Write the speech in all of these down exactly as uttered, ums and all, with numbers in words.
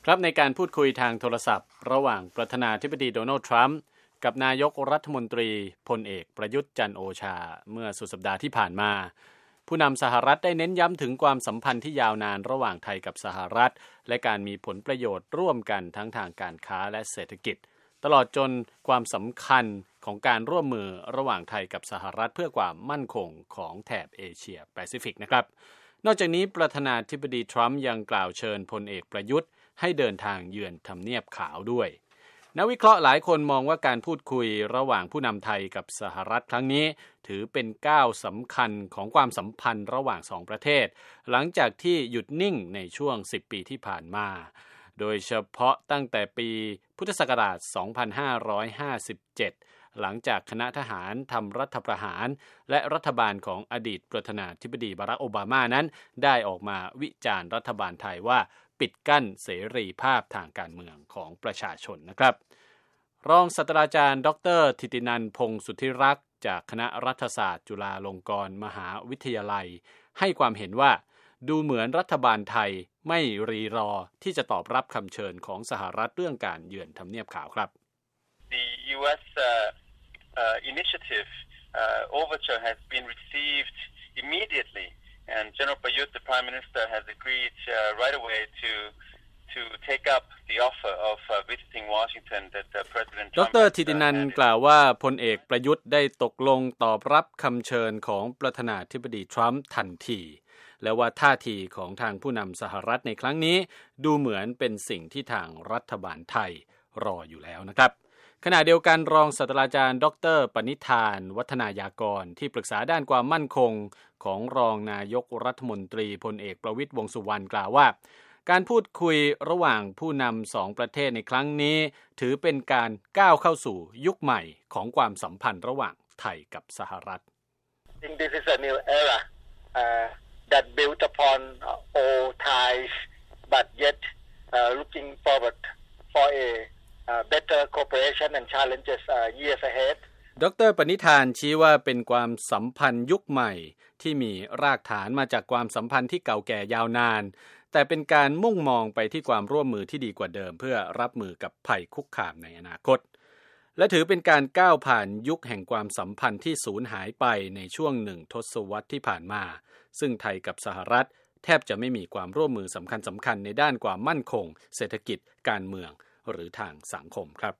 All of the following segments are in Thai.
ครับในการพูดคุยทางโทรศัพท์ระหว่างประธานาธิบดีโดนัลด์ทรัมป์กับนายกรัฐมนตรีพลเอกประยุทธ์จันทร์โอชาเมื่อสุดสัปดาห์ที่ผ่านมาผู้นำสหรัฐได้เน้นย้ำถึงความสัมพันธ์ที่ยาวนานระหว่างไทยกับสหรัฐและการมีผลประโยชน์ร่วมกันทั้งทางการค้าและเศรษฐกิจตลอดจนความสำคัญของการร่วมมือระหว่างไทยกับสหรัฐเพื่อความมั่นคงของแถบเอเชียแปซิฟิกนะครับนอกจากนี้ประธานาธิบดีทรัมป์ยังกล่าวเชิญพลเอกประยุทธ์ให้เดินทางเยือนทำเนียบขาวด้วยนักวิเคราะห์หลายคนมองว่าการพูดคุยระหว่างผู้นำไทยกับสหรัฐครั้งนี้ถือเป็นก้าวสำคัญของความสัมพันธ์ระหว่างสองประเทศหลังจากที่หยุดนิ่งในช่วงสิบปีที่ผ่านมาโดยเฉพาะตั้งแต่ปีพุทธศักราชสองพันห้าร้อยห้าสิบเจ็ดหลังจากคณะทหารทำรัฐประหารและรัฐบาลของอดีตประธานาธิบดีบารักโอบามานั้นได้ออกมาวิจารณ์รัฐบาลไทยว่าปิดกั้นเสรีภาพทางการเมืองของประชาชนนะครับรองศาสตราจารย์ดร.ธิตินันท์พงษ์สุทธิรักษ์จากคณะรัฐศาสตร์จุฬาลงกรณ์มหาวิทยาลัยให้ความเห็นว่าดูเหมือนรัฐบาลไทยไม่รีรอที่จะตอบรับคำเชิญของสหรัฐเรื่องการเยือนทำเนียบขาวครับ The ยู เอส uh, uh, initiative uh, overture has been received immediately and General Prayut the Prime Minister has agreed uh, right away to to take up the offer of uh, visiting Washington that uh, President Trump ดร.ธิตินันท์กล่าวว่าพลเอกประยุทธ์ได้ตกลงตอบรับคำเชิญของประธานาธิบดีทรัมป์ทันทีและว่าท่าทีของทางผู้นำสหรัฐในครั้งนี้ดูเหมือนเป็นสิ่งที่ทางรัฐบาลไทยรออยู่แล้วนะครับขณะเดียวกันรองศาสตราจารย์ดร.ปณิธานวัฒนายากรที่ปรึกษาด้านความมั่นคงของรองนายกรัฐมนตรีพลเอกประวิตรวงษ์สุวรรณกล่าวว่าการพูดคุยระหว่างผู้นำสองประเทศในครั้งนี้ถือเป็นการก้าวเข้าสู่ยุคใหม่ของความสัมพันธ์ระหว่างไทยกับสหรัฐ I think this is a new era uh, that built upon uh, old ties but yet uh, looking forward for a uh, better cooperation and challenges uh, years ahead ดร.ปณิธานชี้ว่าเป็นความสัมพันธ์ยุคใหม่ที่มีรากฐานมาจากความสัมพันธ์ที่เก่าแก่ยาวนานแต่เป็นการมุ่งมองไปที่ความร่วมมือที่ดีกว่าเดิมเพื่อรับมือกับภัยคุกคามในอนาคตและถือเป็นการก้าวผ่านยุคแห่งความสัมพันธ์ที่สูญหายไปในช่วงหนึ่งทศวรรษที่ผ่านมาซึ่งไทยกับสหรัฐแทบจะไม่มีความร่วมมือสำคัญสำคัญในด้านความมั่นคงเศรษฐกิจการเมืองหรือทางสังคมครับ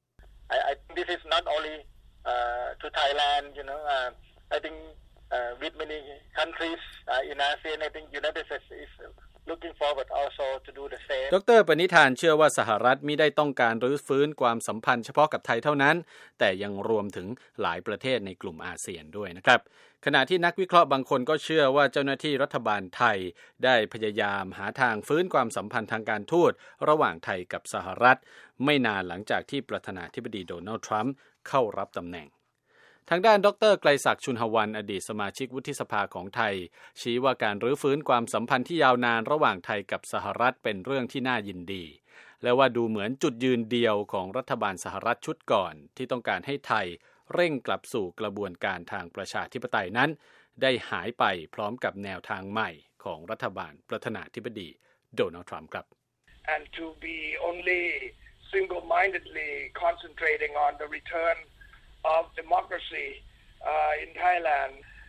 I, I think this is not only uh, to Thailand you know uh, I think uh, with many countries uh, in ASEAN I think United States is looking forward also to do the same ดร.ปณิธานเชื่อว่าสหรัฐมิได้ต้องการรื้อฟื้นความสัมพันธ์เฉพาะกับไทยเท่านั้นแต่ยังรวมถึงหลายประเทศในกลุ่มอาเซียนด้วยนะครับขณะที่นักวิเคราะห์บางคนก็เชื่อว่าเจ้าหน้าที่รัฐบาลไทยได้พยายามหาทางฟื้นความสัมพันธ์ทางการทูตระหว่างไทยกับสหรัฐไม่นานหลังจากที่ประธานาธิบดีโดนัลด์ทรัมป์เข้ารับตำแหน่งทางด้านดร.ไกรศักดิ์ชุนหวรรณอดีตสมาชิกวุฒิสภาของไทยชี้ว่าการรื้อฟื้นความสัมพันธ์ที่ยาวนานระหว่างไทยกับสหรัฐเป็นเรื่องที่น่ายินดีและว่าดูเหมือนจุดยืนเดียวของรัฐบาลสหรัฐชุดก่อนที่ต้องการให้ไทยเร่งกลับสู่กระบวนการทางประชาธิปไตยนั้นได้หายไปพร้อมกับแนวทางใหม่ของรัฐบาลประธานาธิบดีโดนัลด์ทรัมป์ครับ And to be only single-mindedly concentrating on the return of democracy uh, in Thailand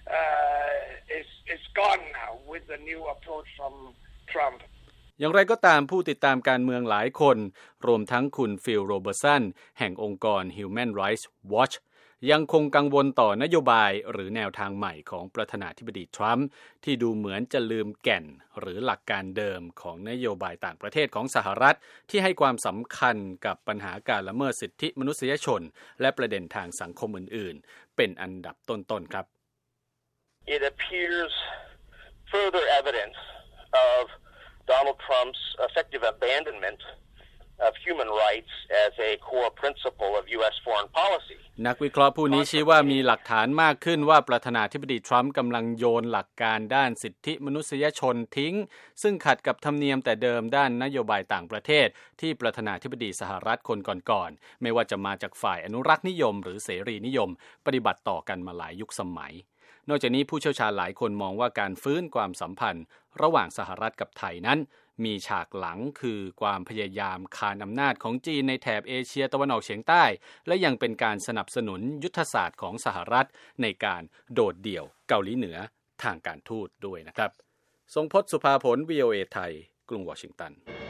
uh, is is gone now with the new approach from Trump อย่างไรก็ตามผู้ติดตามการเมืองหลายคนรวมทั้งคุณฟิลโรเบอร์สันแห่งองค์กร Human Rights Watch ยังคงกังวลต่อนโยบายหรือแนวทางใหม่ของประธานาธิบดีทรัมป์ที่ดูเหมือนจะลืมแก่นหรือหลักการเดิมของนโยบายต่างประเทศของสหรัฐที่ให้ความสำคัญกับปัญหาการละเมิดสิทธิมนุษยชนและประเด็นทางสังคมอื่นๆเป็นอันดับต้นๆครับ It appears further evidence of Donald Trump's effective abandonment of human rights as a core principle of ยู เอส foreign policy นักวิเคราะห์ผู้นี้ชี้ว่ามีหลักฐานมากขึ้นว่าประธานาธิบดีทรัมป์กำลังโยนหลักการด้านสิทธิมนุษยชนทิ้งซึ่งขัดกับธรรมเนียมแต่เดิมด้านนโยบายต่างประเทศที่ประธานาธิบดีสหรัฐคนก่อนๆไม่ว่าจะมาจากฝ่ายอนุรักษ์นิยมหรือเสรีนิยมปฏิบัติต่อกันมาหลายยุคสมัยนอกจากนี้ผู้เชี่ยวชาญหลายคนมองว่าการฟื้นความสัมพันธ์ระหว่างสหรัฐกับไทยนั้นมีฉากหลังคือความพยายามคานอำนาจของจีนในแถบเอเชียตะวันออกเฉียงใต้และยังเป็นการสนับสนุนยุทธศาสตร์ของสหรัฐในการโดดเดี่ยวเกาหลีเหนือทางการทูตด้วยนะครับทรงพจน์ สุภาผล วี โอ เอ ไทยกรุงวอชิงตัน